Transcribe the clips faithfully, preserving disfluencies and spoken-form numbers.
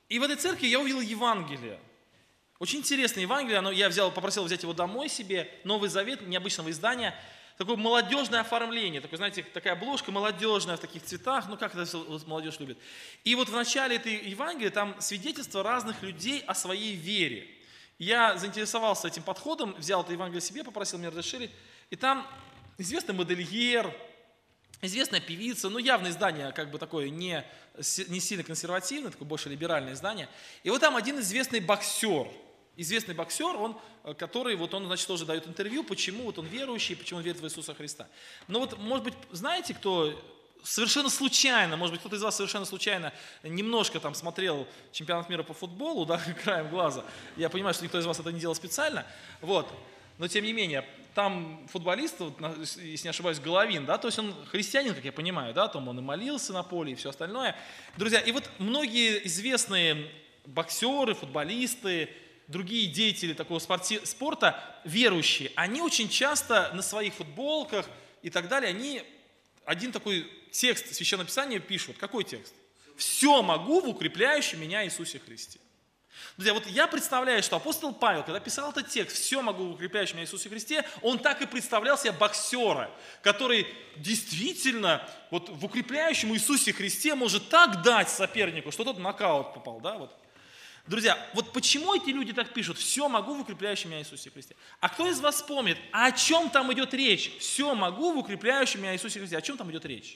И в этой церкви я увидел Евангелие. Очень интересное Евангелие, оно, я взял, попросил взять его домой себе, Новый Завет, необычного издания, такое молодежное оформление, такое, знаете, такая обложка молодежная в таких цветах, ну как это вот молодежь любит. И вот в начале этой Евангелия там свидетельство разных людей о своей вере. Я заинтересовался этим подходом, взял это Евангелие себе, попросил меня разрешили, и там известный модельер, известная певица, ну явно издание как бы такое не, не сильно консервативное, такое больше либеральное издание. И вот там один известный боксер, известный боксер, он, который вот он, значит, тоже дает интервью, почему вот он верующий, почему он верит в Иисуса Христа. Но вот, может быть, знаете, кто совершенно случайно, может быть, кто-то из вас совершенно случайно немножко там смотрел чемпионат мира по футболу, да, краем глаза. Я понимаю, что никто из вас это не делал специально, вот. Но тем не менее, там футболист, вот, если не ошибаюсь, Головин, да, то есть он христианин, как я понимаю, да, там он и молился на поле и все остальное. Друзья, и вот многие известные боксеры, футболисты, другие деятели такого спорти- спорта, верующие, они очень часто на своих футболках и так далее, они один такой текст Священного Писания пишут. Какой текст? «Все могу в укрепляющем меня Иисусе Христе». Друзья, вот я представляю, что апостол Павел, когда писал этот текст «Все могу в укрепляющем меня Иисусе Христе», он так и представлял себе боксера, который действительно вот в укрепляющем Иисусе Христе может так дать сопернику, что тот в нокаут попал, да, вот. Друзья, вот почему эти люди так пишут? «Все могу в укрепляющем меня Иисусе Христе». А кто из вас вспомнит, о чем там идет речь? «Все могу в укрепляющем меня Иисусе Христе». О чем там идет речь?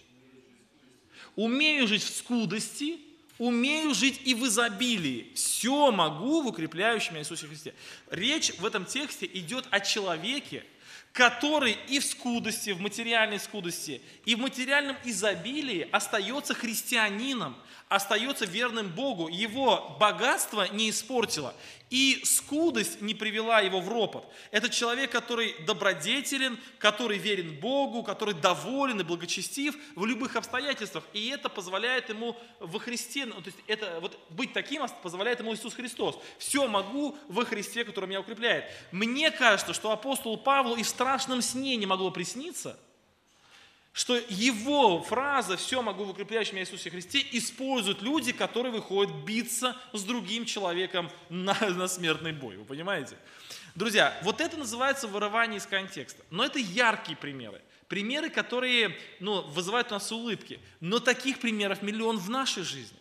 Умею жить в скудости, умею жить и в изобилии. Все могу в укрепляющем меня Иисусе Христе. Речь в этом тексте идет о человеке, который и в скудости, в материальной скудости, и в материальном изобилии остается христианином, остается верным Богу. Его богатство не испортило, и скудость не привела его в ропот. Это человек, который добродетелен, который верен Богу, который доволен и благочестив в любых обстоятельствах. И это позволяет ему во Христе, ну, то есть это, вот, быть таким позволяет ему Иисус Христос. «Все могу во Христе, который меня укрепляет». Мне кажется, что апостолу Павлу и в страшном сне не могло присниться, что его фраза «все могу в укрепляющем меня Иисусе Христе» используют люди, которые выходят биться с другим человеком на, на смертный бой. Вы понимаете? Друзья, вот это называется вырывание из контекста. Но это яркие примеры. Примеры, которые ну, вызывают у нас улыбки. Но таких примеров миллион в нашей жизни.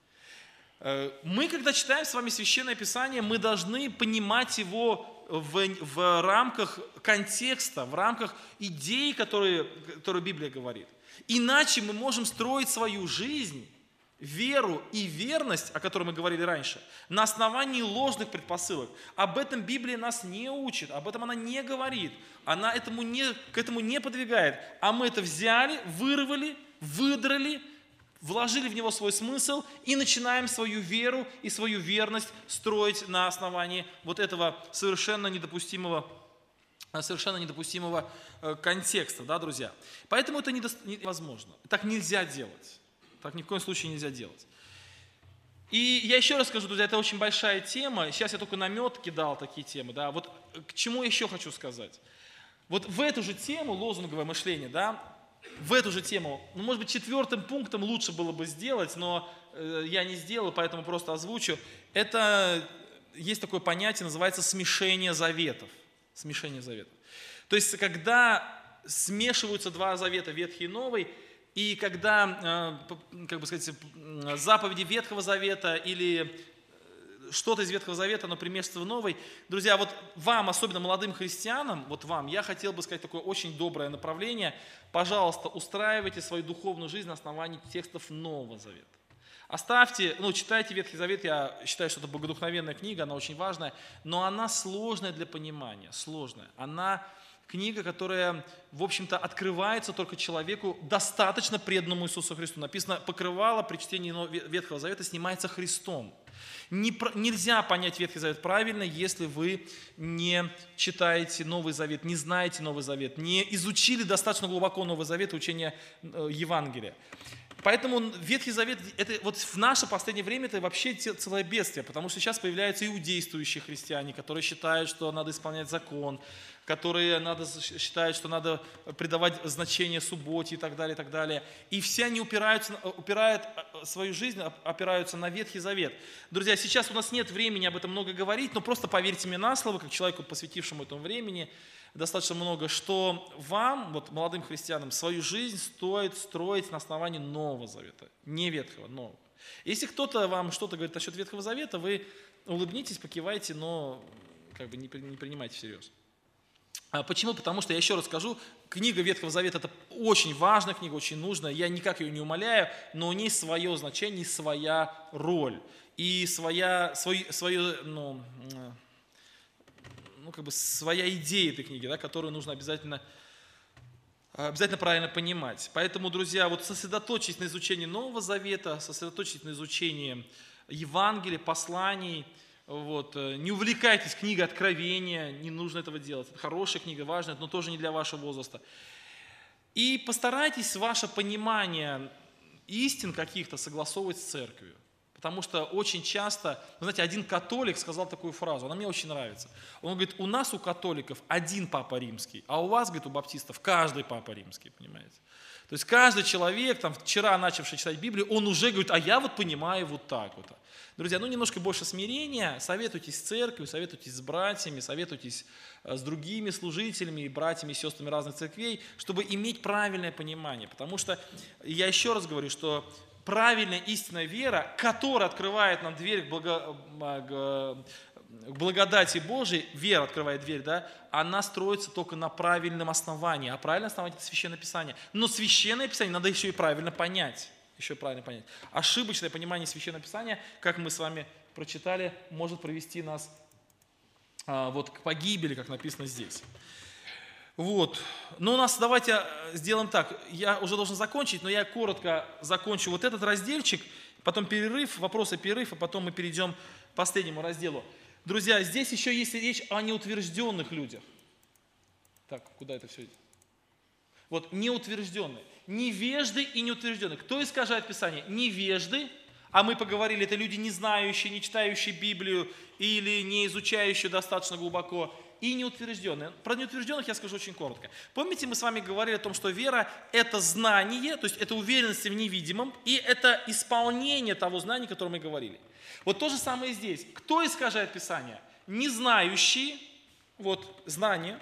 Мы, когда читаем с вами Священное Писание, мы должны понимать его в, в рамках контекста, в рамках идей, которые, которые Библия говорит. Иначе мы можем строить свою жизнь, веру и верность, о которой мы говорили раньше, на основании ложных предпосылок. Об этом Библия нас не учит, об этом она не говорит, она этому не, к этому не подвигает. А мы это взяли, вырвали, выдрали, вложили в него свой смысл и начинаем свою веру и свою верность строить на основании вот этого совершенно недопустимого, совершенно недопустимого контекста, да, друзья. Поэтому это невозможно. Так нельзя делать. Так ни в коем случае нельзя делать. И я еще раз скажу, друзья, это очень большая тема. Сейчас я только наметки дал такие темы. Да. Вот к чему я еще хочу сказать. Вот в эту же тему лозунговое мышление, да, в эту же тему, ну, может быть, четвертым пунктом лучше было бы сделать, но э, я не сделал, поэтому просто озвучу. Это есть такое понятие, называется смешение заветов. Смешение заветов. То есть, когда смешиваются два завета, Ветхий и Новый, и когда, э, как бы сказать, заповеди Ветхого Завета или что-то из Ветхого Завета, оно примешивается в Новый. Друзья, вот вам, особенно молодым христианам, вот вам, я хотел бы сказать такое очень доброе направление. Пожалуйста, устраивайте свою духовную жизнь на основании текстов Нового Завета. Оставьте, ну, читайте Ветхий Завет, я считаю, что это богодухновенная книга, она очень важная, но она сложная для понимания, сложная. Она книга, которая, в общем-то, открывается только человеку, достаточно преданному Иисусу Христу. Написано, покрывало при чтении Ветхого Завета снимается Христом. Не, нельзя понять Ветхий Завет правильно, если вы не читаете Новый Завет, не знаете Новый Завет, не изучили достаточно глубоко Новый Завет и учение Евангелия. Поэтому Ветхий Завет, это вот в наше последнее время это вообще целое бедствие, потому что сейчас появляются иудействующие христиане, которые считают, что надо исполнять закон, которые надо, считают, что надо придавать значение субботе и так далее, и так далее. И все они упираются, упирают свою жизнь, опираются на Ветхий Завет. Друзья, сейчас у нас нет времени об этом много говорить, но просто поверьте мне на слово, как человеку, посвятившему этому времени, достаточно много, что вам, вот молодым христианам, свою жизнь стоит строить на основании Нового Завета, не Ветхого, нового. Если кто-то вам что-то говорит насчет Ветхого Завета, вы улыбнитесь, покивайте, но как бы не, не принимайте всерьез. А почему? Потому что, я еще раз скажу, книга Ветхого Завета – это очень важная книга, очень нужная, я никак ее не умаляю, но у нее свое значение, своя роль и своя, свой, свое, ну, ну, как бы своя идея этой книги, да, которую нужно обязательно, обязательно правильно понимать. Поэтому, друзья, вот сосредоточьтесь на изучении Нового Завета, сосредоточьтесь на изучении Евангелия, посланий. Вот. Не увлекайтесь книгой Откровения, не нужно этого делать. Это хорошая книга, важная, но тоже не для вашего возраста. И постарайтесь ваше понимание истин каких-то согласовывать с церковью. Потому что очень часто, вы знаете, один католик сказал такую фразу, она мне очень нравится. Он говорит, у нас, у католиков, один папа римский, а у вас, говорит, у баптистов, каждый папа римский, понимаете? То есть каждый человек, там, вчера начавший читать Библию, он уже говорит, а я вот понимаю вот так вот. Друзья, ну немножко больше смирения, советуйтесь с церковью, советуйтесь с братьями, советуйтесь с другими служителями, братьями и сестрами разных церквей, чтобы иметь правильное понимание. Потому что, я еще раз говорю, что правильная истинная вера, которая открывает нам дверь к, благо, к благодати Божией, вера открывает дверь, да, она строится только на правильном основании. А правильное основание – это Священное Писание. Но Священное Писание надо еще и правильно понять. Еще правильно понять. Ошибочное понимание Священного Писания, как мы с вами прочитали, может привести нас а, вот, к погибели, как написано здесь. Вот. Ну, у нас, давайте сделаем так. Я уже должен закончить, но я коротко закончу вот этот разделчик, потом перерыв, вопросы перерыв, а потом мы перейдем к последнему разделу. Друзья, здесь еще есть речь о неутвержденных людях. Так, куда это все идет? Вот, неутвержденные. Невежды и неутвержденные. Кто искажает Писание? Невежды, а мы поговорили, это люди, не знающие, не читающие Библию или не изучающие достаточно глубоко, и неутвержденные. Про неутвержденных я скажу очень коротко. Помните, мы с вами говорили о том, что вера – это знание, то есть это уверенность в невидимом, и это исполнение того знания, о котором мы говорили. Вот то же самое здесь. Кто искажает Писание? Не знающие, вот, знания,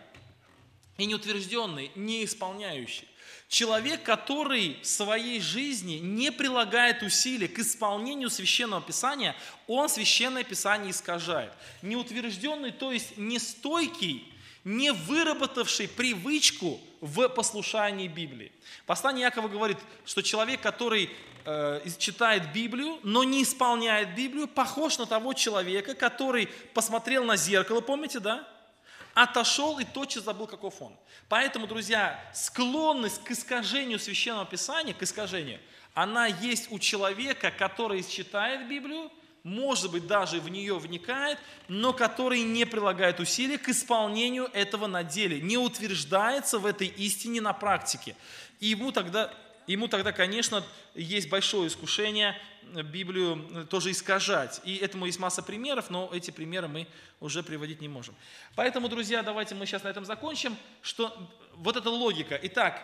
и неутвержденные, не исполняющие. Человек, который в своей жизни не прилагает усилий к исполнению Священного Писания, он Священное Писание искажает. Неутвержденный, то есть нестойкий, не выработавший привычку в послушании Библии. Послание Иакова говорит, что человек, который э, читает Библию, но не исполняет Библию, похож на того человека, который посмотрел на зеркало, помните, да? Отошел и тотчас забыл, каков он. Поэтому, друзья, склонность к искажению Священного Писания, к искажению, она есть у человека, который читает Библию, может быть, даже в нее вникает, но который не прилагает усилий к исполнению этого на деле, не утверждается в этой истине на практике. И ему тогда, ему тогда, конечно, есть большое искушение Библию тоже искажать. И этому есть масса примеров, но эти примеры мы уже приводить не можем. Поэтому, друзья, давайте мы сейчас на этом закончим, что вот эта логика. Итак,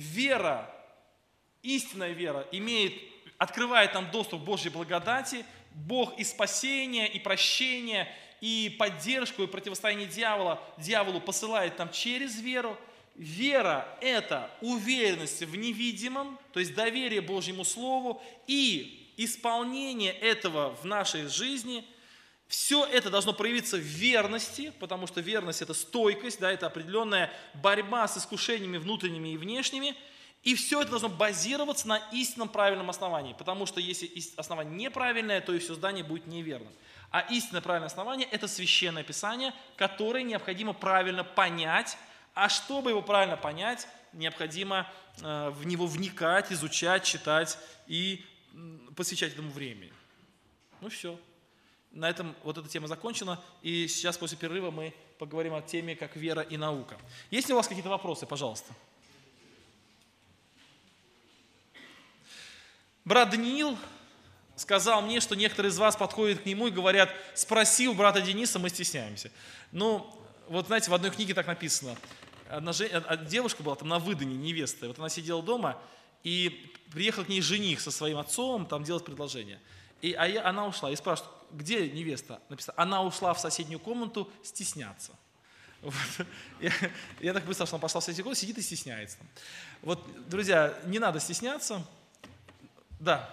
вера, истинная вера имеет, открывает нам доступ к Божьей благодати. Бог и спасение, и прощение, и поддержку, и противостояние дьявола, дьяволу посылает нам через веру. Вера – это уверенность в невидимом, то есть доверие Божьему Слову, и исполнение этого в нашей жизни. Все это должно проявиться в верности, потому что верность – это стойкость, да, это определенная борьба с искушениями внутренними и внешними. И все это должно базироваться на истинном правильном основании, потому что если основание неправильное, то и все здание будет неверным. А истинное правильное основание – это Священное Писание, которое необходимо правильно понять, а чтобы его правильно понять, необходимо э, в него вникать, изучать, читать и посвящать этому времени. Ну все. На этом вот эта тема закончена, и сейчас после перерыва мы поговорим о теме как вера и наука. Есть ли у вас какие-то вопросы, пожалуйста? Брат Даниил сказал мне, что некоторые из вас подходят к нему и говорят: спроси у брата Дениса, мы стесняемся. Ну, вот знаете, в одной книге так написано. Одна девушка была там на выдане, невеста. Вот она сидела дома, и приехал к ней жених со своим отцом там делать предложение. И а я, она ушла. И спрашивают: где невеста? Написано: она ушла в соседнюю комнату стесняться. Вот. Я, я так быстро, что она пошла в соседнюю комнату, сидит и стесняется. Вот, друзья, не надо стесняться. Да.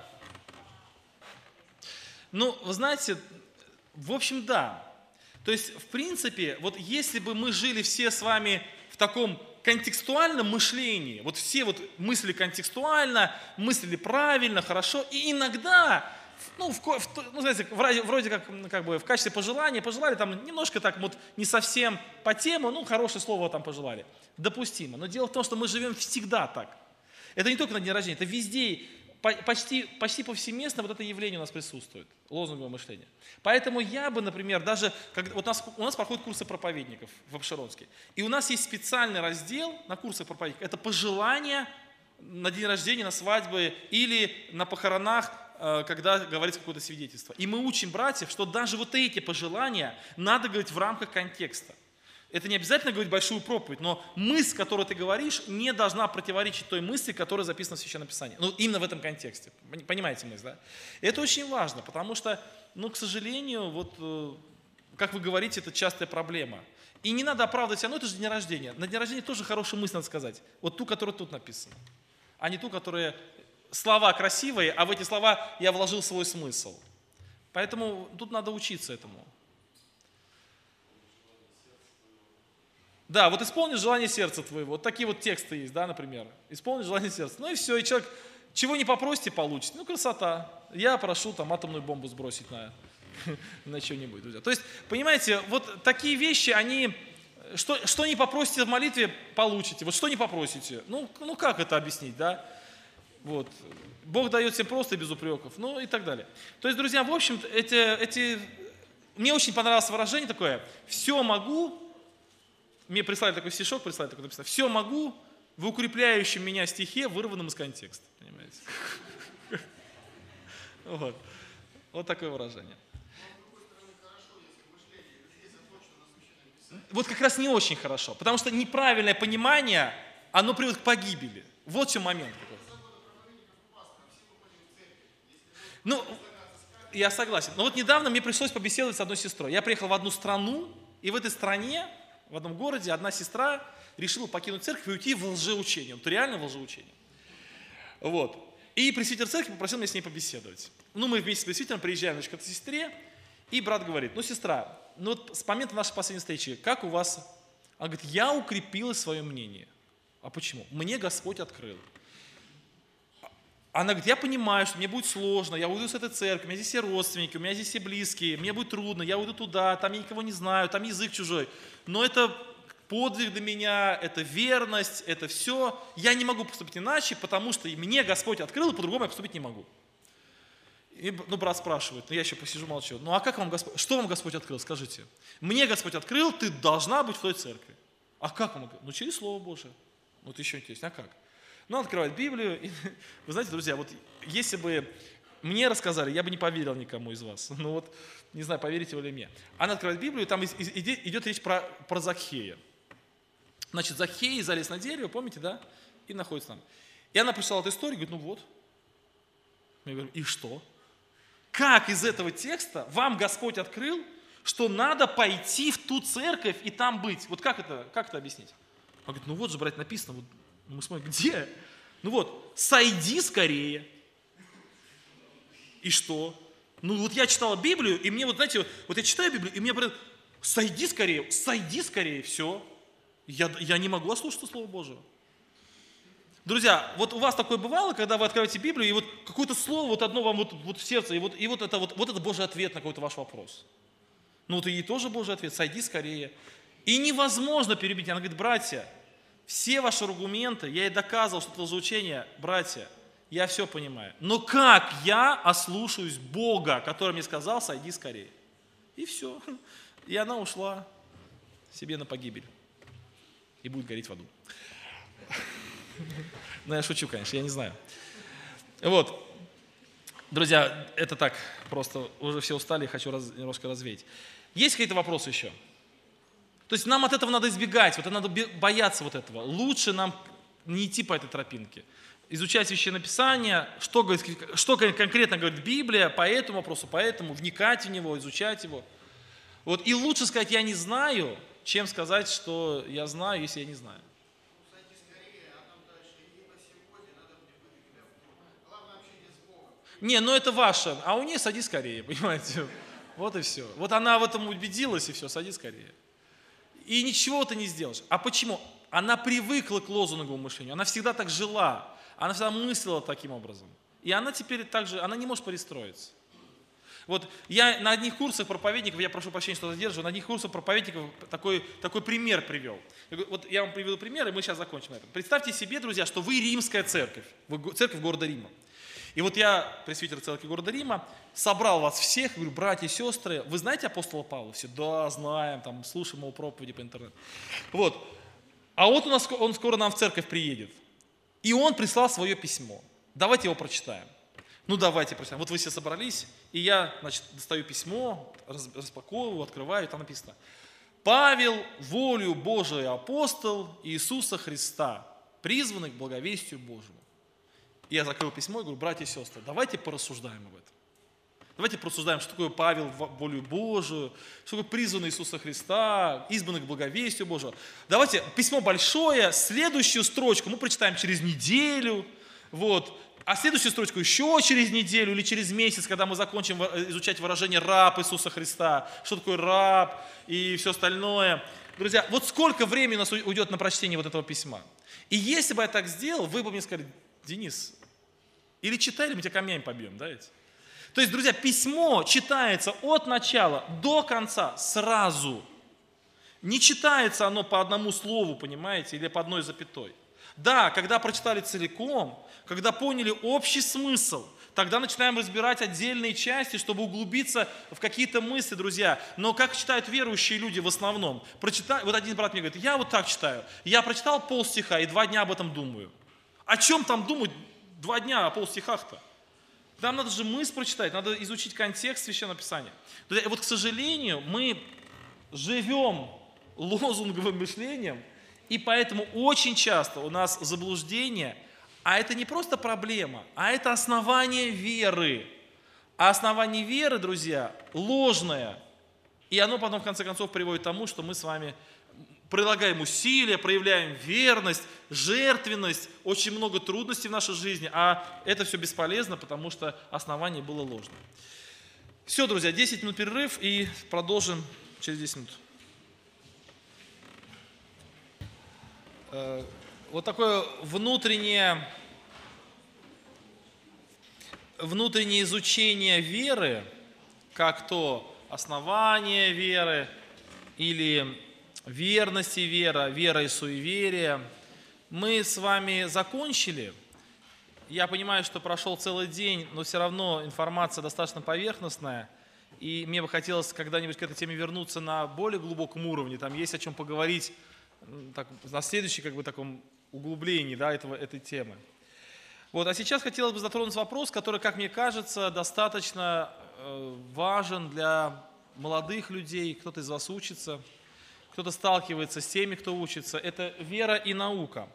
Ну, вы знаете, в общем, да. То есть, в принципе, вот если бы мы жили все с вами в таком контекстуальном мышлении, вот все вот мыслили контекстуально, мыслили правильно, хорошо, и иногда, ну, в, в, ну знаете, вроде, вроде как, как бы в качестве пожелания, пожелали там немножко так вот не совсем по тему, ну, хорошее слово там пожелали, допустимо. Но дело в том, что мы живем всегда так. Это не только на день рождения, это везде. Почти, почти повсеместно вот это явление у нас присутствует, лозунговое мышление. Поэтому я бы, например, даже, когда, вот у, нас, у нас проходят курсы проповедников в Апшеронске, и у нас есть специальный раздел на курсах проповедников, это пожелания на день рождения, на свадьбы или на похоронах, когда говорится какое-то свидетельство. И мы учим братьев, что даже вот эти пожелания надо говорить в рамках контекста. Это не обязательно говорить большую проповедь, но мысль, которую ты говоришь, не должна противоречить той мысли, которая записана в Священном Писании. Ну, именно в этом контексте. Понимаете мысль, да? И это очень важно, потому что, ну, к сожалению, вот, как вы говорите, это частая проблема. И не надо оправдывать себя, ну, это же день рождения. На день рождения тоже хорошую мысль надо сказать. Вот ту, которая тут написана. А не ту, которая слова красивые, а в эти слова я вложил свой смысл. Поэтому тут надо учиться этому. Да, вот исполни желание сердца твоего. Вот такие вот тексты есть, да, например. Исполни желание сердца. Ну и все, и человек, чего не попросите, получит. Ну, красота. Я прошу там атомную бомбу сбросить на, на что-нибудь, друзья. То есть, понимаете, вот такие вещи, они, что, что не попросите в молитве, получите. Вот что не попросите. Ну, ну как это объяснить, да? Вот. Бог дает всем просто и без упреков, ну и так далее. То есть, друзья, в общем, эти, эти... мне очень понравилось выражение такое: все могу. Мне прислали такой стишок, прислали такой написано: все могу в укрепляющем меня стихе, вырванном из контекста. Понимаете? Вот. Вот такое выражение. Вот как раз не очень хорошо, потому что неправильное понимание, оно приводит к погибели. Вот в чем момент. Ну, я согласен. Но вот недавно мне пришлось побеседовать с одной сестрой. Я приехал в одну страну, и в этой стране, в одном городе, одна сестра решила покинуть церковь и уйти в лжеучение. Вот реально в лжеучение. Вот. И пресвитер церкви попросил меня с ней побеседовать. Ну, мы вместе с пресвитером приезжаем, значит, к этой сестре, и брат говорит: ну, сестра, ну вот с момента нашей последней встречи, как у вас? Она говорит: я укрепила свое мнение. А почему? Мне Господь открыл. Она говорит: я понимаю, что мне будет сложно, я уйду с этой церкви, у меня здесь все родственники, у меня здесь все близкие, мне будет трудно, я уйду туда, там я никого не знаю, там язык чужой. Но это подвиг для меня, это верность, это все. Я не могу поступить иначе, потому что мне Господь открыл, и по-другому я поступить не могу. И, ну, брат спрашивает, ну я еще посижу, молчу. Ну а как вам Господь, что вам Господь открыл, скажите? Мне Господь открыл, ты должна быть в той церкви. А как вам? Ну через Слово Божие. Вот еще интересно, а как? Ну, он открывает Библию. И, вы знаете, друзья, вот если бы мне рассказали, я бы не поверил никому из вас. Ну вот, не знаю, поверите вы или мне. Она открывает Библию, там идет речь про, про Закхея. Значит, Закхей залез на дерево, помните, да? И находится там. И она прочитала эту историю, говорит: ну вот. Я говорю: и что? Как из этого текста вам Господь открыл, что надо пойти в ту церковь и там быть? Вот как это, как это объяснить? Она говорит: ну вот же, брать написано, вот. Мы смотрим, где? Ну вот, сойди скорее. И что? Ну вот я читала Библию, и мне вот, знаете, вот я читаю Библию, и мне говорят: сойди скорее, сойди скорее, все. Я, я не могу ослушаться Слова Божьего. Друзья, вот у вас такое бывало, когда вы открываете Библию, и вот какое-то слово вот одно вам вот, вот в сердце, и вот, и вот это вот, вот это Божий ответ на какой-то ваш вопрос. Ну вот и ей тоже Божий ответ: сойди скорее. И невозможно перебить. Она говорит: братья, все ваши аргументы, я ей доказывал, что это лжеучение, братья, я все понимаю. Но как я ослушаюсь Бога, который мне сказал: сойди скорее? И все. И она ушла себе на погибель. И будет гореть в аду. Ну, я шучу, конечно, я не знаю. Вот. Друзья, это так, просто уже все устали, хочу раз, немножко развеять. Есть какие-то вопросы еще? То есть нам от этого надо избегать, вот надо бояться вот этого. Лучше нам не идти по этой тропинке. Изучать Священное Писание, что, говорит, что конкретно говорит Библия по этому вопросу, по этому, вникать в него, изучать его. Вот. И лучше сказать «я не знаю», чем сказать, что я знаю, если я не знаю. Не, ну это ваше, а у нее сади скорее, понимаете? Вот и все. Вот она в этом убедилась, и все, сади скорее. И ничего ты не сделаешь. А почему? Она привыкла к лозунговому мышлению, она всегда так жила, она всегда мыслила таким образом. И она теперь также, она не может перестроиться. Вот я на одних курсах проповедников, я прошу прощения, что задерживаю, на одних курсах проповедников такой, такой пример привел. Вот я вам приведу пример, и мы сейчас закончим на этом. Представьте себе, друзья, что вы римская церковь, церковь города Рима. И вот я, пресвитер церкви города Рима, собрал вас всех, говорю, братья и сестры, вы знаете апостола Павла? Все, да, знаем, там, слушаем его проповеди по интернету. Вот. А вот у нас, он скоро нам в церковь приедет. И он прислал свое письмо. Давайте его прочитаем. Ну, давайте прочитаем. Вот вы все собрались, и я, значит, достаю письмо, распаковываю, открываю, и там написано. Павел, волею Божию апостол Иисуса Христа, призванный к благовестию Божьему. И я закрыл письмо и говорю, братья и сестры, давайте порассуждаем об этом. Давайте порассуждаем, что такое Павел, волю Божию, что такое призванный Иисуса Христа, избранный к благовестию Божию. Давайте, письмо большое, следующую строчку мы прочитаем через неделю, вот, а следующую строчку еще через неделю или через месяц, когда мы закончим изучать выражение «раб Иисуса Христа», что такое раб и все остальное. Друзья, вот сколько времени у нас уйдет на прочтение вот этого письма. И если бы я так сделал, вы бы мне сказали, Денис, или читай, или мы тебя камнями побьем, да ведь? То есть, друзья, письмо читается от начала до конца сразу. Не читается оно по одному слову, понимаете, или по одной запятой. Да, когда прочитали целиком, когда поняли общий смысл, тогда начинаем разбирать отдельные части, чтобы углубиться в какие-то мысли, друзья. Но как читают верующие люди в основном? Прочита... Вот один брат мне говорит, я вот так читаю. Я прочитал полстиха и два дня об этом думаю. О чем там думать два дня о полстихах-то? Нам надо же мысль прочитать, надо изучить контекст Священного Писания. И вот, к сожалению, мы живем лозунговым мышлением, и поэтому очень часто у нас заблуждение, а это не просто проблема, а это основание веры. А основание веры, друзья, ложное. И оно потом, в конце концов, приводит к тому, что мы с вами прилагаем усилия, проявляем верность, жертвенность, очень много трудностей в нашей жизни, а это все бесполезно, потому что основание было ложным. Все, друзья, десять минут перерыв и продолжим через десять минут. Вот такое внутреннее, внутреннее изучение веры, как то основание веры или верность и вера, вера и суеверие, мы с вами закончили. Я понимаю, что прошел целый день, но все равно информация достаточно поверхностная, и мне бы хотелось когда-нибудь к этой теме вернуться на более глубоком уровне, там есть о чем поговорить, так, на следующем как бы, таком углублении, да, этого, этой темы. Вот, а сейчас хотелось бы затронуть вопрос, который, как мне кажется, достаточно э, важен для молодых людей, кто-то из вас учится, кто-то сталкивается с теми, кто учится. Это вера и наука.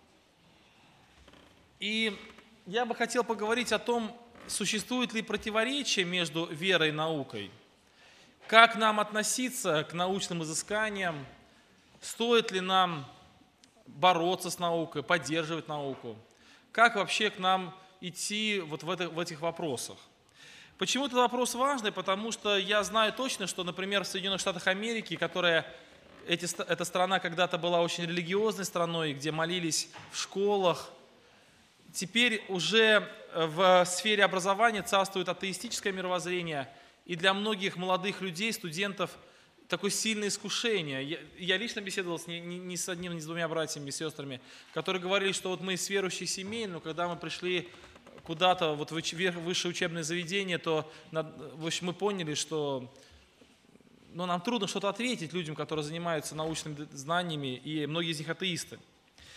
И я бы хотел поговорить о том, существует ли противоречие между верой и наукой, как нам относиться к научным изысканиям, стоит ли нам бороться с наукой, поддерживать науку? Как вообще к нам идти вот в, это, в этих вопросах? Почему этот вопрос важный? Потому что я знаю точно, что, например, в Соединенных Штатах Америки, которая, эти, эта страна когда-то была очень религиозной страной, где молились в школах, теперь уже в сфере образования царствует атеистическое мировоззрение, и для многих молодых людей, студентов, такое сильное искушение. Я, я лично беседовал с, не, не с одним, не с двумя братьями и сестрами, которые говорили, что вот мы из верующих семей, но когда мы пришли куда-то вот в высшее учебное заведение, то в общем, мы поняли, что ну, нам трудно что-то ответить людям, которые занимаются научными знаниями, и многие из них атеисты.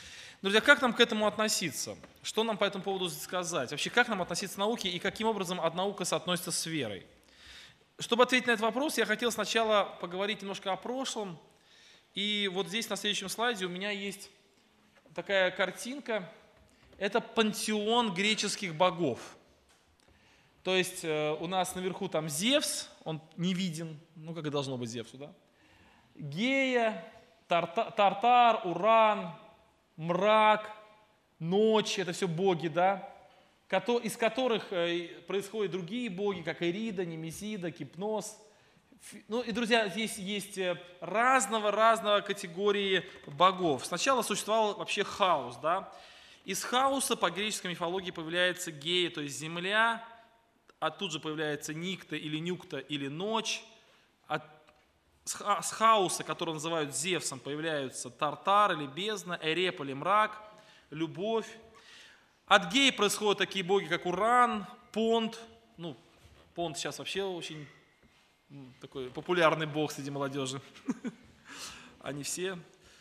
Друзья, как нам к этому относиться? Что нам по этому поводу сказать? Вообще, как нам относиться к науке и каким образом наука соотносится с верой? Чтобы ответить на этот вопрос, я хотел сначала поговорить немножко о прошлом. И вот здесь на следующем слайде у меня есть такая картинка. Это пантеон греческих богов. То есть э, у нас наверху там Зевс, он не виден, ну как и должно быть Зевсу, да? Гея, Тарта, Тартар, Уран, мрак, ночь, это все боги, да? Из которых происходят другие боги, как Ирида, Немезида, Кипнос. Ну и, друзья, здесь есть разного-разного категории богов. Сначала существовал вообще хаос, да? Из хаоса по греческой мифологии появляется Гея, то есть земля, а тут же появляется Никта или Нюкта или ночь. От, с хаоса, который называют Зевсом, появляются Тартар или бездна, Эреп или мрак, любовь. От Геи происходят такие боги, как Уран, Понт. Ну, Понт сейчас вообще очень такой популярный бог среди молодежи. Они все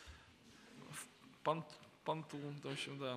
Понт, Понтун, в общем, да.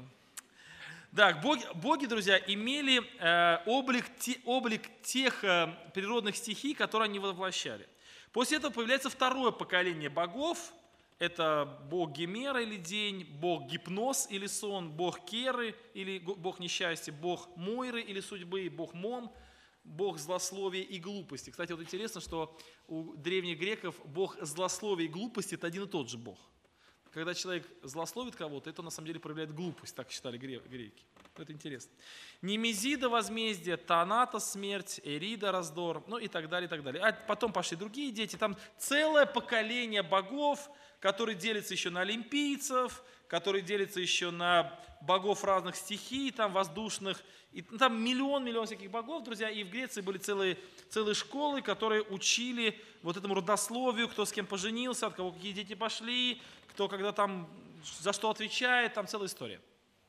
Да, боги, боги, друзья, имели э, облик, те, облик тех э, природных стихий, которые они воплощали. После этого появляется второе поколение богов. Это бог Гемера или день, бог Гипнос или сон, бог Керы или бог несчастья, бог Мойры или судьбы, бог Мон, бог злословия и глупости. Кстати, вот интересно, что у древних греков бог злословия и глупости – это один и тот же бог. Когда человек злословит кого-то, это на самом деле проявляет глупость, так считали греки. Это интересно. Немезида – возмездие, Таната – смерть, Эрида – раздор, ну и так далее, и так далее. А потом пошли другие дети, там целое поколение богов, которые делятся еще на олимпийцев, которые делятся еще на богов разных стихий, там воздушных. И там миллион-миллион всяких богов, друзья. И в Греции были целые, целые школы, которые учили вот этому родословию, кто с кем поженился, от кого какие дети пошли, кто когда там за что отвечает, там целая история.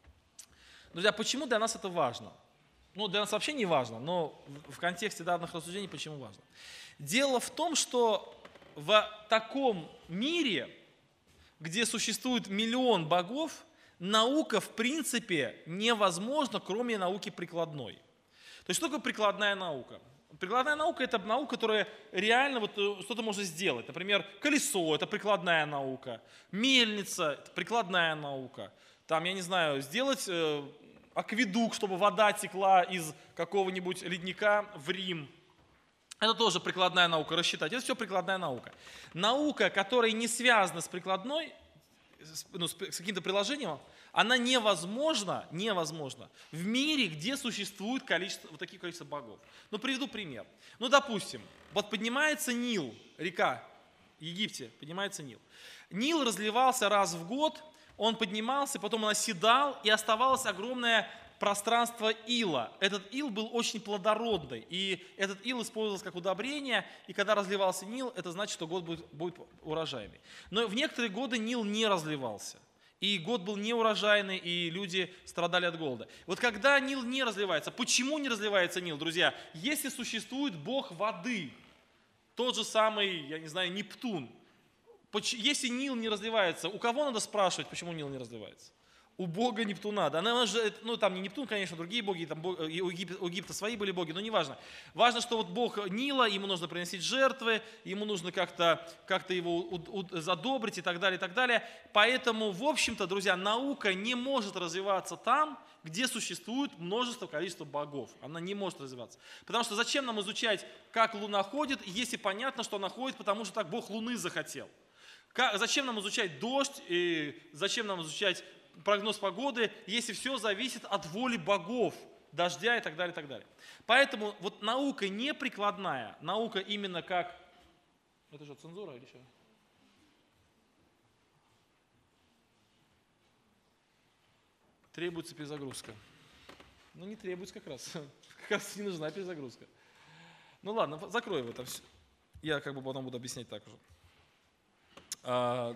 Друзья, почему для нас это важно? Ну, для нас вообще не важно, но в контексте данных рассуждений почему важно? Дело в том, что в таком мире, где существует миллион богов, наука в принципе невозможна, кроме науки прикладной. То есть что такое прикладная наука? Прикладная наука – это наука, которая реально вот что-то может сделать. Например, колесо – это прикладная наука, мельница – это прикладная наука. Там, я не знаю, сделать э, акведук, чтобы вода текла из какого-нибудь ледника в Рим. Это тоже прикладная наука, рассчитать. Это все прикладная наука. Наука, которая не связана с прикладной, ну, с каким-то приложением, она невозможна, невозможна в мире, где существует количество, вот такие количество богов. Ну, приведу пример. Ну, допустим, вот поднимается Нил, река в Египте, поднимается Нил. Нил разливался раз в год, он поднимался, потом он оседал, и оставалось огромное пространство ила. Этот ил был очень плодородный, и этот ил использовался как удобрение, и когда разливался Нил, это значит, что год будет, будет урожайный. Но в некоторые годы Нил не разливался, и год был неурожайный, и люди страдали от голода. Вот когда Нил не разливается, почему не разливается Нил, друзья? Если существует бог воды, тот же самый, я не знаю, Нептун, если Нил не разливается, у кого надо спрашивать, почему Нил не разливается? У бога Нептуна, да, ну там не Нептун, конечно, другие боги, там, у Египта, у Египта свои были боги, но не важно. Важно, что вот бог Нила, ему нужно приносить жертвы, ему нужно как-то как его задобрить и так далее, и так далее. Поэтому, в общем-то, друзья, наука не может развиваться там, где существует множество, количество богов. Она не может развиваться. Потому что зачем нам изучать, как Луна ходит, если понятно, что она ходит, потому что так Бог Луны захотел. Как, зачем нам изучать дождь, и зачем нам изучать прогноз погоды, если все зависит от воли богов, дождя и так далее, и так далее. Поэтому вот наука не прикладная, наука именно как... Это же цензура или что? Требуется перезагрузка. Ну не требуется как раз. Как раз не нужна перезагрузка. Ну ладно, закрою его там. Я как бы потом буду объяснять так уже. А...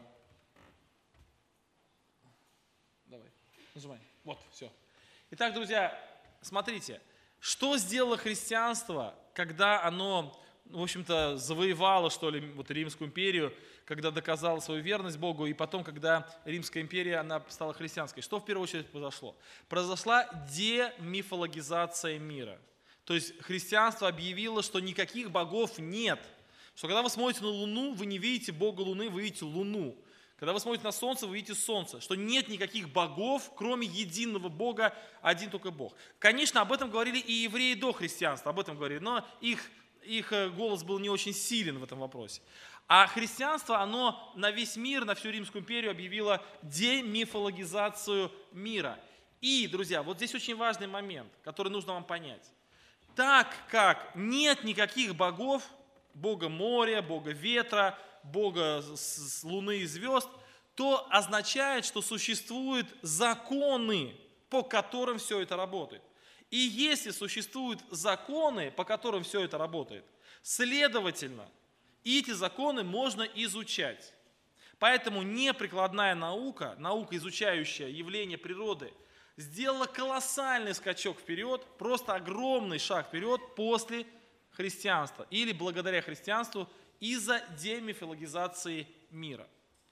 Давай, нажимай. Вот, все. Итак, друзья, смотрите, что сделало христианство, когда оно в общем-то, завоевала, что ли, вот Римскую империю, когда доказала свою верность Богу, и потом, когда Римская империя, она стала христианской. Что в первую очередь произошло? Произошла демифологизация мира. То есть христианство объявило, что никаких богов нет. Что когда вы смотрите на Луну, вы не видите Бога Луны, вы видите Луну. Когда вы смотрите на Солнце, вы видите Солнце. Что нет никаких богов, кроме единого Бога, один только Бог. Конечно, об этом говорили и евреи до христианства, об этом говорили, но их, их голос был не очень силен в этом вопросе. А христианство, оно на весь мир, на всю Римскую империю объявило демифологизацию мира. И, друзья, вот здесь очень важный момент, который нужно вам понять. Так как нет никаких богов, Бога моря, Бога ветра, Бога с луны и звезд, то означает, что существуют законы, по которым все это работает. И если существуют законы, по которым все это работает, следовательно, эти законы можно изучать. Поэтому неприкладная наука, наука, изучающая явления природы, сделала колоссальный скачок вперед, просто огромный шаг вперед после христианства или благодаря христианству из-за демифологизации мира.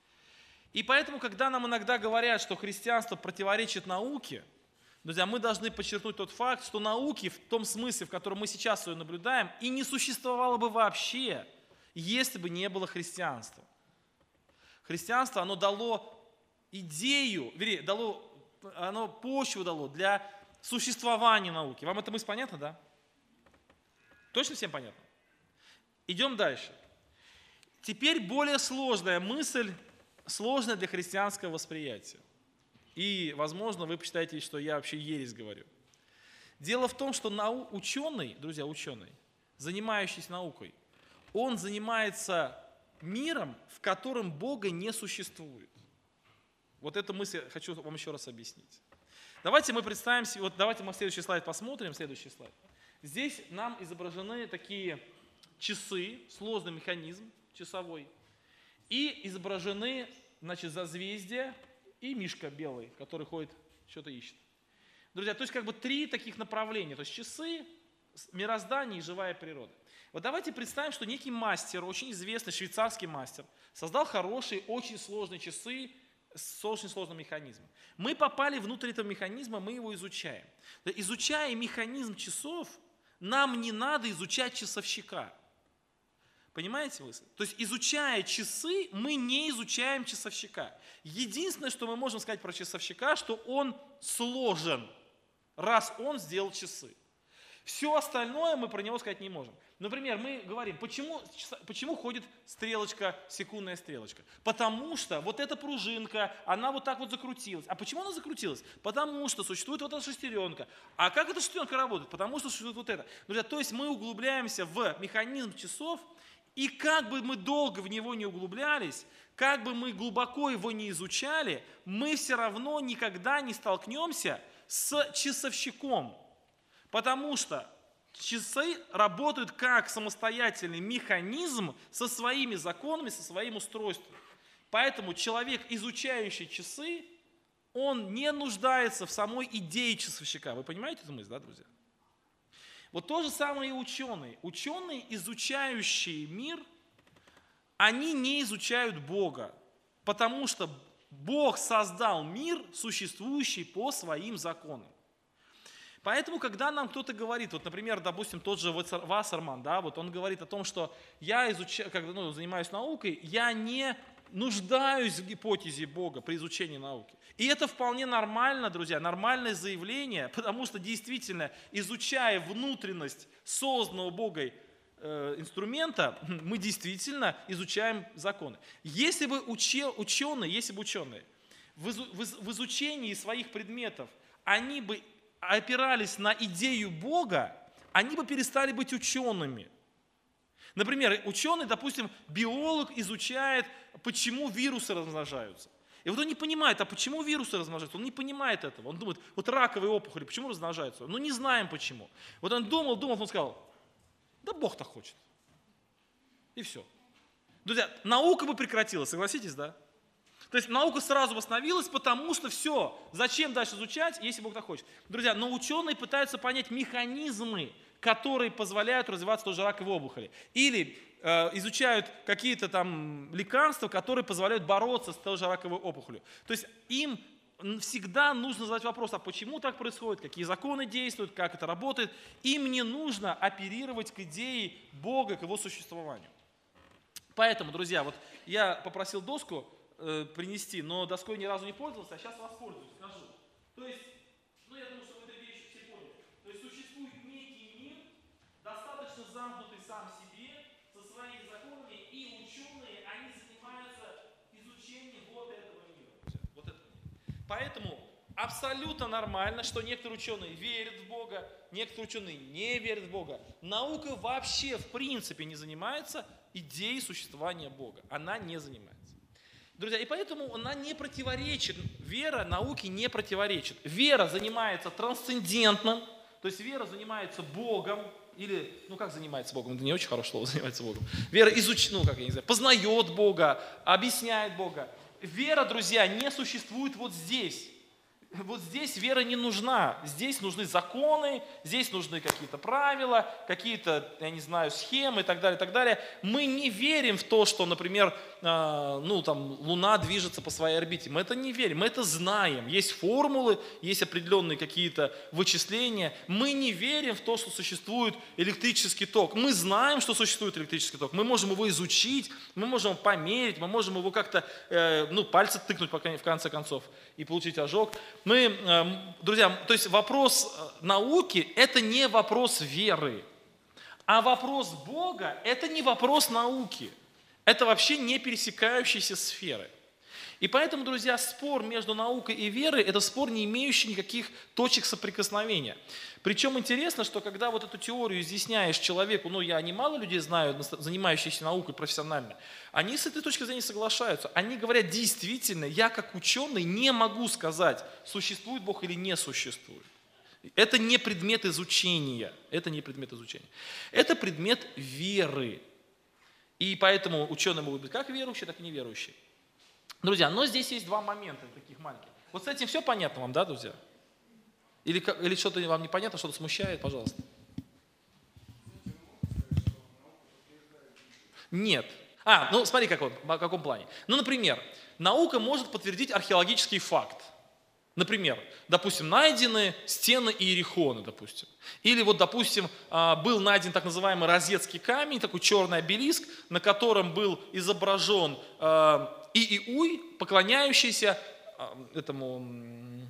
И поэтому, когда нам иногда говорят, что христианство противоречит науке, друзья, мы должны подчеркнуть тот факт, что науки в том смысле, в котором мы сейчас ее наблюдаем, и не существовало бы вообще, если бы не было христианства. Христианство, оно дало идею, вернее, дало, оно почву дало для существования науки. Вам эта мысль понятна, да? Точно всем понятно? Идем дальше. Теперь более сложная мысль, сложная для христианского восприятия. И, возможно, вы посчитаете, что я вообще ересь говорю. Дело в том, что нау... ученый, друзья, ученый, занимающийся наукой, он занимается миром, в котором Бога не существует. Вот эту мысль хочу вам еще раз объяснить. Давайте мы представим себе, вот давайте мы следующий слайд посмотрим, следующий слайд. Здесь нам изображены такие часы, сложный механизм часовой, и изображены, значит, созвездия и мишка белый, который ходит, что-то ищет. Друзья, то есть как бы три таких направления, то есть часы, мироздание и живая природа. Вот давайте представим, что некий мастер, очень известный швейцарский мастер, создал хорошие, очень сложные часы с очень сложным механизмом. Мы попали внутрь этого механизма, мы его изучаем. Изучая механизм часов, нам не надо изучать часовщика. Понимаете мысль? То есть, изучая часы, мы не изучаем часовщика. Единственное, что мы можем сказать про часовщика, что он сложен, раз он сделал часы. Все остальное мы про него сказать не можем. Например, мы говорим, почему, почему ходит стрелочка, секундная стрелочка? Потому что вот эта пружинка, она вот так вот закрутилась. А почему она закрутилась? Потому что существует вот эта шестеренка. А как эта шестеренка работает? Потому что существует вот это. Друзья, то есть мы углубляемся в механизм часов, и как бы мы долго в него не углублялись, как бы мы глубоко его не изучали, мы все равно никогда не столкнемся с часовщиком. Потому что часы работают как самостоятельный механизм со своими законами, со своим устройством. Поэтому человек, изучающий часы, он не нуждается в самой идее часовщика. Вы понимаете эту мысль, да, друзья? Вот то же самое и ученые. Ученые, изучающие мир, они не изучают Бога, потому что Бог создал мир, существующий по своим законам. Поэтому, когда нам кто-то говорит, вот, например, допустим, тот же Вассерман, да, вот он говорит о том, что я изучаю, как, ну, занимаюсь наукой, я не нуждаюсь в гипотезе Бога при изучении науки. И это вполне нормально, друзья, нормальное заявление, потому что действительно, изучая внутренность созданного Богом э, инструмента, мы действительно изучаем законы. Если бы уче, ученые, если бы ученые в, в, в изучении своих предметов, они бы опирались на идею Бога, они бы перестали быть учеными. Например, ученый, допустим, биолог изучает, почему вирусы размножаются. И вот он не понимает, а почему вирусы размножаются? Он не понимает этого. Он думает, вот раковые опухоли, почему размножаются? Ну не знаем почему. Вот он думал, думал, он сказал, да Бог так хочет. И все. Друзья, наука бы прекратилась, согласитесь, да? То есть наука сразу бы остановилась, потому что все, зачем дальше изучать, если Бог так хочет. Друзья, но ученые пытаются понять механизмы, которые позволяют развиваться той же раковой опухоли. Или э, изучают какие-то там лекарства, которые позволяют бороться с той же раковой опухолью. То есть им всегда нужно задать вопрос, а почему так происходит, какие законы действуют, как это работает. Им не нужно оперировать к идее Бога, к его существованию. Поэтому, друзья, вот я попросил доску э, принести, но доской ни разу не пользовался, а сейчас воспользуюсь, скажу. То есть, ну я думаю, что вы эту вещь все поняли. То есть существует некий мир, достаточно замкнутый сам себе, со своими законами, и ученые, они занимаются изучением вот этого мира. Вот этого мира. Поэтому абсолютно нормально, что некоторые ученые верят в Бога, некоторые ученые не верят в Бога. Наука вообще в принципе не занимается идеей существования Бога. Она не занимается. Друзья, и поэтому она не противоречит, вера науке не противоречит. Вера занимается трансцендентным, то есть вера занимается Богом, или, ну как занимается Богом, это не очень хорошее слово, занимается Богом. Вера изучает, ну как я не знаю, познает Бога, объясняет Бога. Вера, друзья, не существует вот здесь. Вот здесь вера не нужна. Здесь нужны законы, здесь нужны какие-то правила, какие-то, я не знаю, схемы и так далее, и так далее. Мы не верим в то, что, например, э, ну, там, Луна движется по своей орбите. Мы это не верим, мы это знаем. Есть формулы, есть определенные какие-то вычисления. Мы не верим в то, что существует электрический ток. Мы знаем, что существует электрический ток. Мы можем его изучить, мы можем померить, мы можем его как-то, э, ну, пальцы тыкнуть в конце концов и получить ожог. Мы, друзья, то есть вопрос науки – это не вопрос веры, а вопрос Бога – это не вопрос науки. Это вообще не пересекающиеся сферы. И поэтому, друзья, спор между наукой и верой – это спор, не имеющий никаких точек соприкосновения. Причем интересно, что когда вот эту теорию изъясняешь человеку, ну я немало людей знаю, занимающихся наукой профессионально, они с этой точки зрения соглашаются. Они говорят, действительно, я как ученый не могу сказать, существует Бог или не существует. Это не предмет изучения. Это не предмет изучения. Это предмет веры. И поэтому ученые могут быть как верующие, так и неверующие. Друзья, но здесь есть два момента таких маленьких. Вот с этим все понятно вам, да, друзья? Или, или что-то вам непонятно, что-то смущает, пожалуйста. Нет. А, ну смотри, как он, в каком плане. Ну, например, наука может подтвердить археологический факт. Например, допустим, найдены стены Иерихона, допустим. Или вот, допустим, был найден так называемый Розетский камень, такой черный обелиск, на котором был изображен Ииуй, поклоняющийся этому...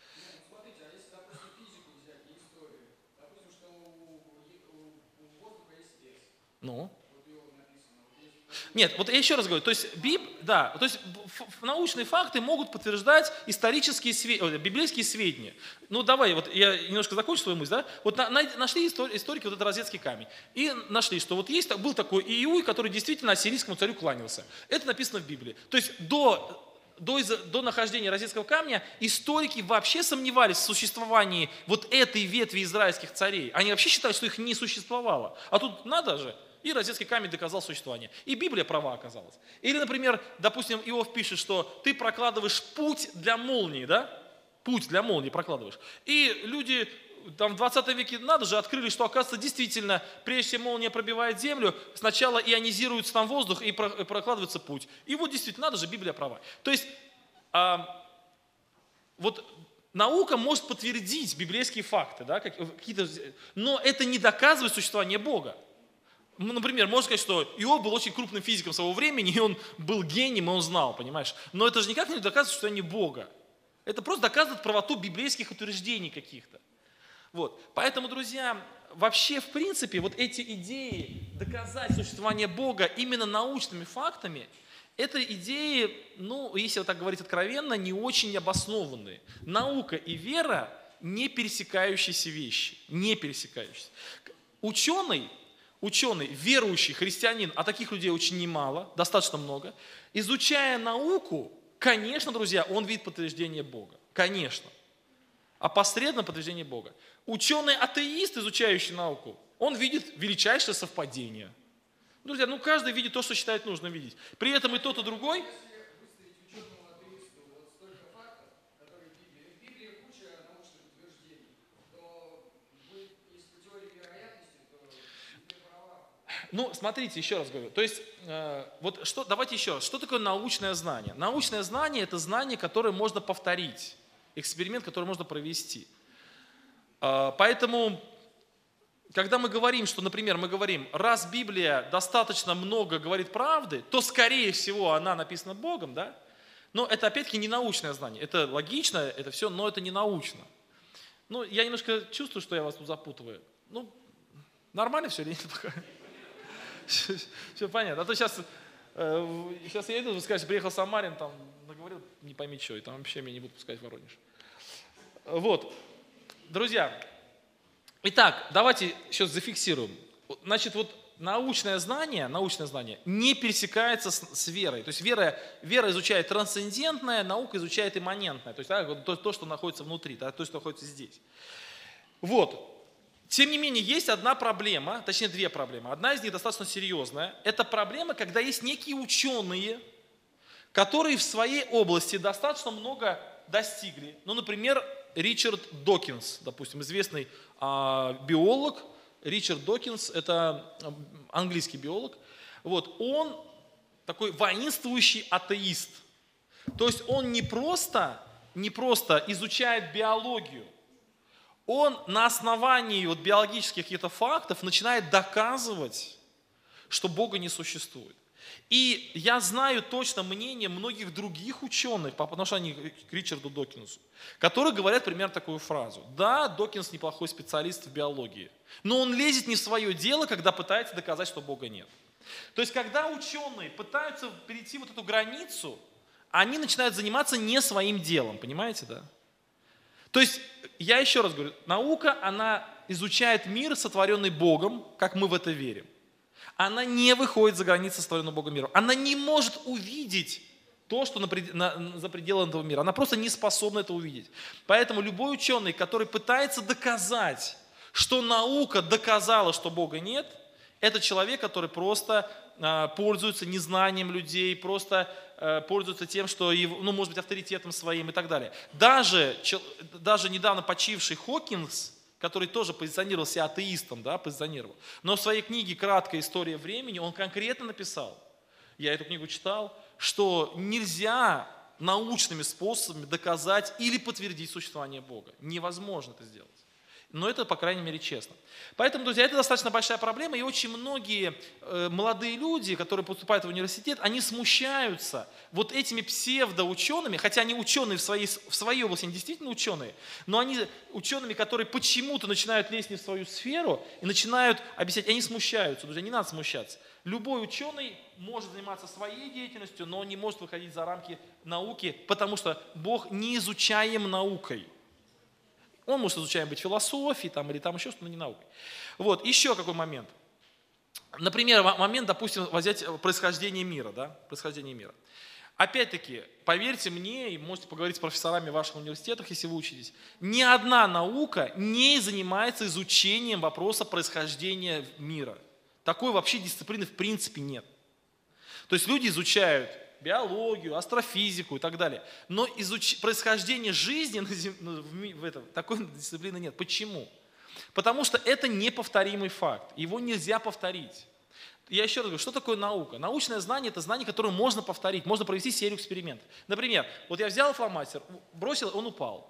Ну? Нет, вот я еще раз говорю, то есть, биб, да, то есть научные факты могут подтверждать исторические, свед... библейские сведения. Ну давай, вот я немножко закончу свою мысль, да? Вот на, на, нашли историки, историки вот этот Розетский камень, и нашли, что вот есть, был такой Ииуй, который действительно ассирийскому царю кланялся. Это написано в Библии. То есть до... До, до нахождения Розетского камня историки вообще сомневались в существовании вот этой ветви израильских царей. Они вообще считали, что их не существовало. А тут надо же, и Розетский камень доказал существование. И Библия права оказалась. Или, например, допустим, Иов пишет, что ты прокладываешь путь для молнии, да? Путь для молнии прокладываешь. И люди... Там в двадцатом веке, надо же, открыли, что, оказывается, действительно, прежде чем молния пробивает землю, сначала ионизируется там воздух и прокладывается путь. И вот действительно, надо же, Библия права. То есть, а, вот наука может подтвердить библейские факты, да, какие-то, но это не доказывает существование Бога. Ну, например, можно сказать, что Иов был очень крупным физиком своего времени, и он был гением, и он знал, понимаешь. Но это же никак не доказывает существование Бога. Это просто доказывает правоту библейских утверждений каких-то. Вот. Поэтому, друзья, вообще, в принципе, вот эти идеи доказать существование Бога именно научными фактами, это идеи, ну, если вот так говорить откровенно, не очень обоснованные. Наука и вера не пересекающиеся вещи, не пересекающиеся. Ученый, ученый, верующий христианин, а таких людей очень немало, достаточно много, изучая науку, конечно, друзья, он видит подтверждение Бога, конечно. Опосредованно подтверждение Бога. Ученый-атеист, изучающий науку, он видит величайшее совпадение. Друзья, ну каждый видит то, что считает нужным видеть. При этом и тот, и другой... Ну, смотрите, еще раз говорю. То есть, э, вот что, давайте еще раз. Что такое научное знание? Научное знание – это знание, которое можно повторить. Эксперимент, который можно провести. Э, поэтому, когда мы говорим, что, например, мы говорим, раз Библия достаточно много говорит правды, то, скорее всего, она написана Богом, да? Но это, опять-таки, не научное знание. Это логично, это все, но это не научно. Ну, я немножко чувствую, что я вас тут запутываю. Ну, нормально все или нет? Все понятно. А то сейчас, э, сейчас я иду, вы скажете, приехал Самарин, там наговорил, не пойми что, и там вообще меня не будут пускать в Воронеж. Вот. Друзья, итак, давайте сейчас зафиксируем. Значит, вот научное знание, научное знание не пересекается с, с верой. То есть вера, вера изучает трансцендентное, наука изучает имманентное. То есть да, то, то, что находится внутри, да, то, что находится здесь. Вот. Тем не менее, есть одна проблема, точнее две проблемы. Одна из них достаточно серьезная. Это проблема, когда есть некие ученые, которые в своей области достаточно много достигли. Ну, например, Ричард Докинс, допустим, известный а, биолог. Ричард Докинс, это английский биолог. Вот, он такой воинствующий атеист. То есть он не просто, не просто изучает биологию, он на основании вот биологических каких-то фактов начинает доказывать, что Бога не существует. И я знаю точно мнение многих других ученых, потому что они к Ричарду Докинсу, которые говорят примерно такую фразу. Да, Докинс неплохой специалист в биологии, но он лезет не в свое дело, когда пытается доказать, что Бога нет. То есть, когда ученые пытаются перейти вот эту границу, они начинают заниматься не своим делом, понимаете, да? То есть, я еще раз говорю, наука, она изучает мир, сотворенный Богом, как мы в это верим. Она не выходит за границы сотворенного Богом мира. Она не может увидеть то, что на, на, за пределами этого мира. Она просто не способна это увидеть. Поэтому любой ученый, который пытается доказать, что наука доказала, что Бога нет, это человек, который просто э, пользуется незнанием людей, просто э, пользуется тем, что, его, ну, может быть, авторитетом своим и так далее. Даже, че, даже недавно почивший Хокинс, который тоже позиционировал себя атеистом, да, позиционировал. Но в своей книге «Краткая история времени» он конкретно написал, я эту книгу читал, что нельзя научными способами доказать или подтвердить существование Бога. Невозможно это сделать. Но это, по крайней мере, честно. Поэтому, друзья, это достаточно большая проблема, и очень многие э, молодые люди, которые поступают в университет, они смущаются вот этими псевдоучеными, хотя они ученые в своей, в своей области, они действительно ученые, но они учеными, которые почему-то начинают лезть не в свою сферу и начинают объяснять, и они смущаются, друзья, не надо смущаться. Любой ученый может заниматься своей деятельностью, но он не может выходить за рамки науки, потому что Бог не изучаем наукой. Он может изучаем быть философией там, или там еще что-то, но не наукой. Вот, еще какой момент. Например, момент, допустим, взять происхождение мира. Да? Происхождение мира. Опять-таки, поверьте мне, и можете поговорить с профессорами в ваших университетах, если вы учитесь, ни одна наука не занимается изучением вопроса происхождения мира. Такой вообще дисциплины в принципе нет. То есть люди изучают биологию, астрофизику и так далее. Но изуч... происхождение жизни на зем... в этом, такой дисциплины нет. Почему? Потому что это неповторимый факт. Его нельзя повторить. Я еще раз говорю, что такое наука? Научное знание – это знание, которое можно повторить, можно провести серию экспериментов. Например, вот я взял фломастер, бросил, он упал.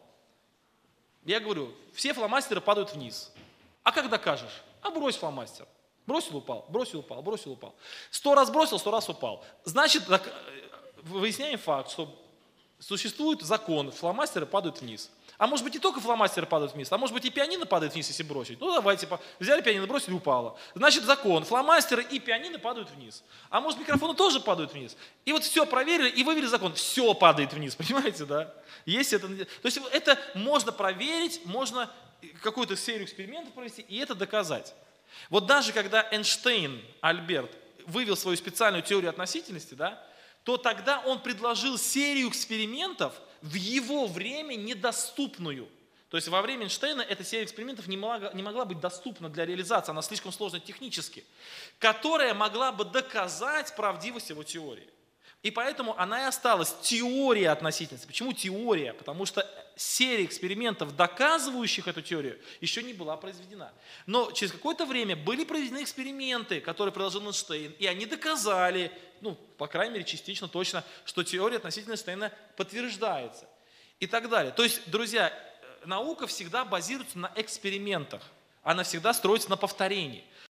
Я говорю, все фломастеры падают вниз. А как докажешь? А брось фломастер. Бросил, упал, бросил, упал, бросил, упал. Сто раз бросил, сто раз упал. Значит, выясняем факт, что существует закон, фломастеры падают вниз. А может быть, не только фломастеры падают вниз, а может быть, и пианино падает вниз, если бросить. Ну, давайте, взяли пианино, бросили, упало. Значит, закон, фломастеры и пианино падают вниз. А может, микрофоны тоже падают вниз. И вот все проверили и вывели закон, все падает вниз, понимаете, да? Есть это, то есть это можно проверить, можно какую-то серию экспериментов провести и это доказать. Вот даже когда Эйнштейн, Альберт, вывел свою специальную теорию относительности, да, то тогда он предложил серию экспериментов в его время недоступную. То есть во время Эйнштейна эта серия экспериментов не могла, не могла быть доступна для реализации, она слишком сложна технически, которая могла бы доказать правдивость его теории. И поэтому она и осталась теория относительности. Почему теория? Потому что серия экспериментов, доказывающих эту теорию, еще не была произведена. Но через какое-то время были проведены эксперименты, которые предложил Эйнштейн, и они доказали, ну, по крайней мере, частично точно, что теория относительности Эйнштейна подтверждается. И так далее. То есть, друзья, наука всегда базируется на экспериментах. Она всегда строится на повторении.